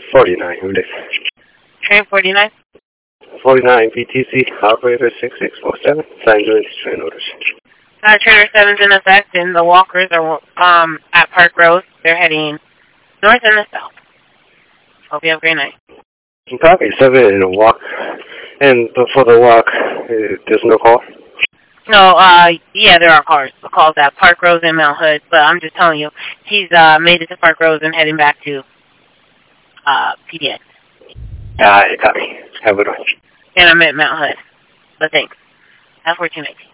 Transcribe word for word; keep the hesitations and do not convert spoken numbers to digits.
forty-nine, who this? Train forty-nine? forty-nine, B T C, operator six six four seven, signed doing these train orders. Uh, Trainer seven's in effect, and the walkers are um at Park Road. They're heading north and the south. Hope you have a great night. Copy, seven in a walk. And before the walk, uh, there's no call? No, uh, yeah, there are cars. The call's at Park Road and Mount Hood, but I'm just telling you, he's uh made it to Park Road and heading back to uh P D X. Ah, uh, copy. Have a good one. And I'm at Mount Hood. But thanks. Have fourteen nineteen.